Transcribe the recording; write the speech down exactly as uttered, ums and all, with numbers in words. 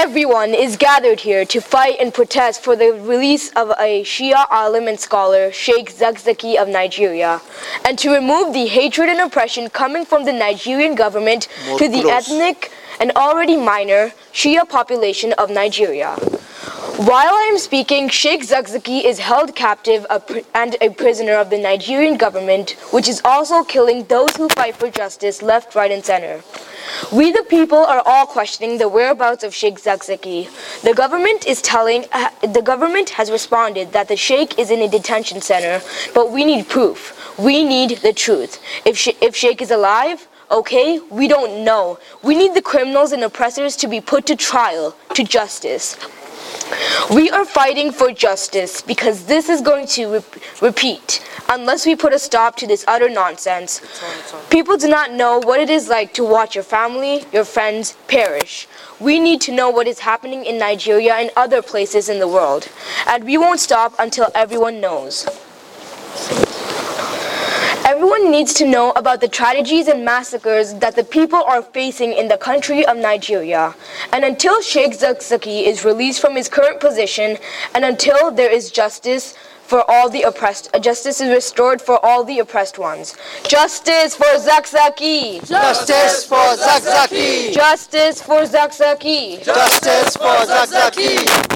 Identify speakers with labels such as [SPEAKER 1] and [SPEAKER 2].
[SPEAKER 1] Everyone is gathered here to fight and protest for the release of a Shia alim and scholar, Sheikh Zakzaki of Nigeria, and to remove the hatred and oppression coming from the Nigerian government
[SPEAKER 2] More
[SPEAKER 1] to the
[SPEAKER 2] close.
[SPEAKER 1] ethnic and already minor Shia population of Nigeria. While I am speaking, Sheikh Zakzaki is held captive a pr- and a prisoner of the Nigerian government, which is also killing those who fight for justice left, right, and center. We the people are all questioning the whereabouts of Sheikh Zakzaki. The government is telling, uh, the government has responded that the Sheikh is in a detention center, but we need proof. We need the truth. If, Sh- if Sheikh is alive, okay, we don't know. We need the criminals and oppressors to be put to trial, to justice. We are fighting for justice because this is going to re- repeat unless we put a stop to this utter nonsense. People do not know what it is like to watch your family, your friends perish. We need to know what is happening in Nigeria and other places in the world, and we won't stop until everyone knows. Everyone needs to know about the tragedies and massacres that the people are facing in the country of Nigeria. And until Sheikh Zakzaki is released from his current position, and until there is justice for all the oppressed, uh, justice is restored for all the oppressed ones. Justice for Zakzaki!
[SPEAKER 2] Justice for Zakzaki!
[SPEAKER 1] Justice for Zakzaki!
[SPEAKER 2] Justice for Zakzaki!